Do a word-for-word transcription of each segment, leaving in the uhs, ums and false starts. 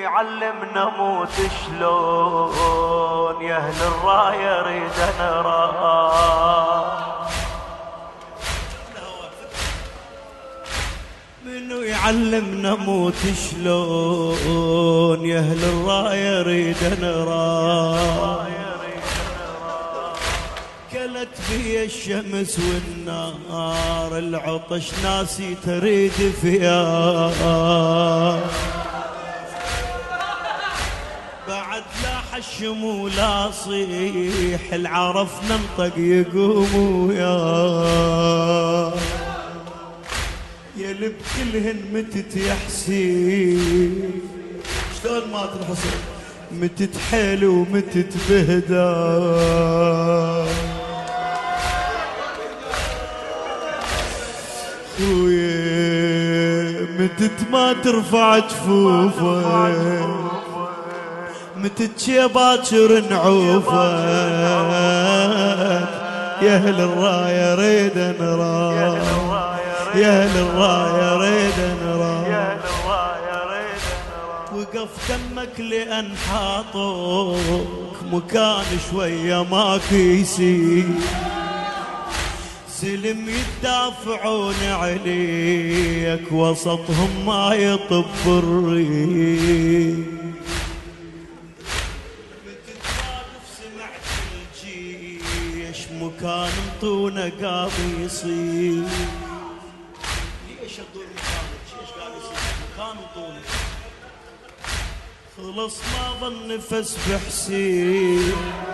يعلمنا موت شلون يا اهل الراية اريد نرى. منو يعلمنا موت شلون يا اهل الراية اريد نرى. كلت بي الشمس والنار العطش ناسي تريد فيها. بعد لاح الشمول اصيح العرف ننطق يقوم ويا يا لب كلهن متت يا حسين. شلون مات الحسين متت حيل ومتت بهدا. خويا متت ما ترفع جفوفه متت شي باكر نعوفه. يا اهل الرايه ريد نرى يا اهل الرايه ريد نرى. وقف دمك لان حاطوك مكان شويه ماكو يسير. سلم يدافعون عليك وسطهم ما يطب الريح. متتواقف سمعت الجيش مكان مطونه قام يصير. ليش تدور مكان الجيش قام يصير مكان مطونه. خلص ما ظن نفس بحسين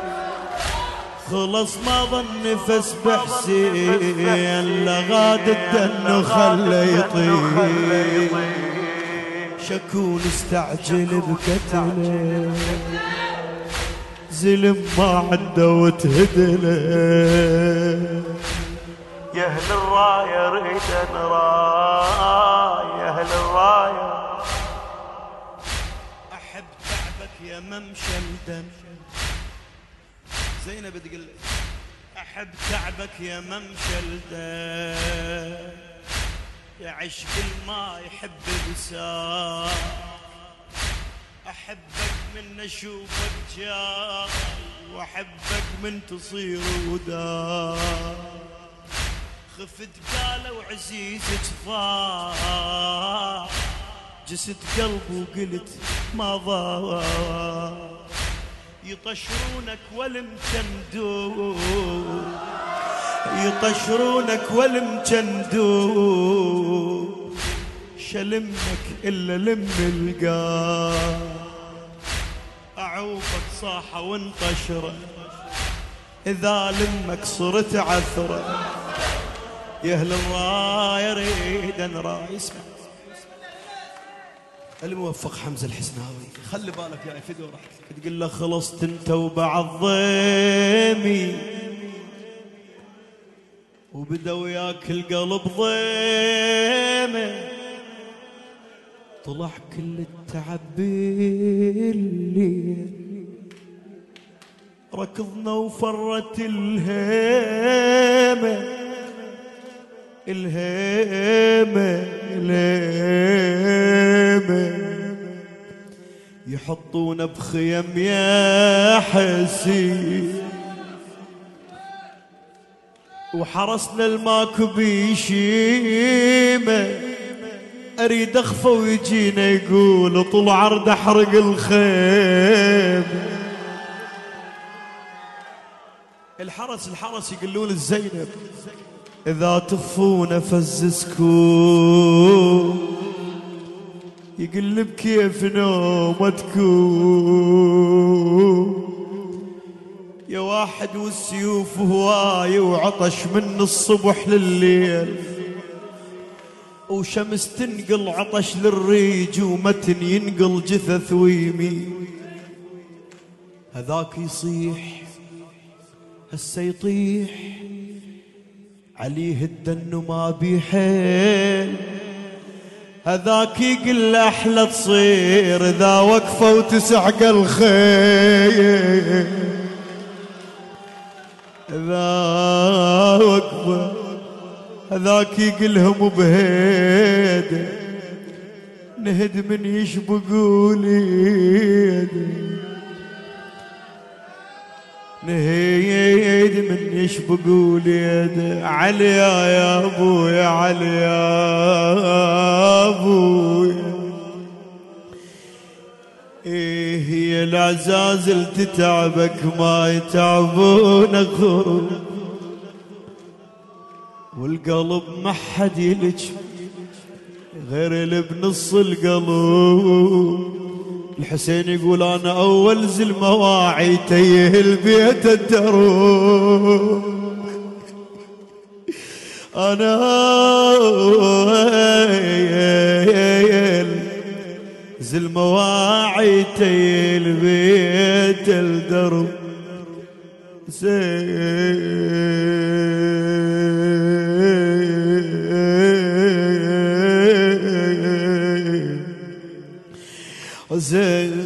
خلص ما ظن نفس بحسين لغاد الدن وخلى يطير. شكون استعجل بقتله زلم ما عنده وتهدله. يا اهل الرايه ريد نرى يا اهل الرايه. احب تعبك يا ممشى الدم. زينب تقول احب تعبك يا ممشى الدم. يا عشق الماء يحب بساق. احبك من اشوفك جاي واحبك من تصير ودا. خفت قالوا عزيزك ضاع جسد قلبي وقلت ما ضاع. يطشرونك والمجندو يطشرونك والمجندو. شلمك الا لم القاه. اعوفك صاحه وانطشره اذا لمك صرت عثره. يا اهل الرايه اريد نرى. اسمع الموفق حمزه الحسناوي خلي بالك يا فدوه راح تقول له خلصت انت وبعض ضيمي وبدا وياك القلب ضيمه. طلع كل التعب بالليل ركضنا وفرت الهيمه الهيمه الهيمه. يحطونا بخيم يا حسين وحرسنا الماكو بيشيمه. اريد اخفى ويجينا يقول طول عرض احرق الخيم. الحرس الحرس يقولون الزينب اذا تخفونا فزسكون يقلب كيف نومتكم. يا واحد والسيوف هواي وعطش من الصبح لليل وشمس تنقل عطش للريج ومتن ينقل جثث ويمين. هذاك يصيح هسه يطيح عليه الدن ما بيحيل. هذاك يقل احلى تصير اذا وقفه وتسعق الخيل. اذا وقفه هذاك يقلهم بهيده نهد من يشبقولي نهيد من يشبقولي علي يا ابويا علي يا ابويا ايه هي العزازل تتعبك ما يتعبون اخو والقلب ما حد يلج غير اللي بنص القلب. الحسين يقول انا اول زل مواعي تيه البيت الدروب انا زل مواعي تيه البيت الدروب زين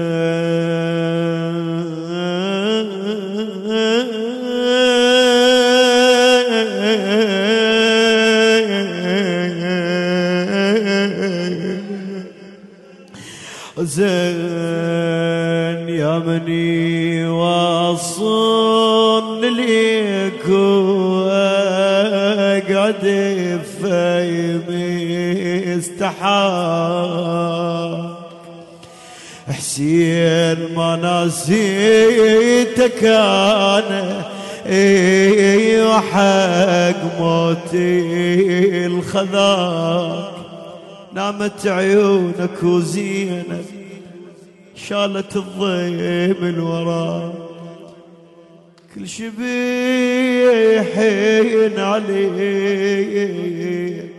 زين يا مني واصل ليك واقعد في استحار حسين ما نسيتك انا اي وحق موتي الخذاك نامت عيونك وزينب شالت الضيم الورا كل شي بيحين عليك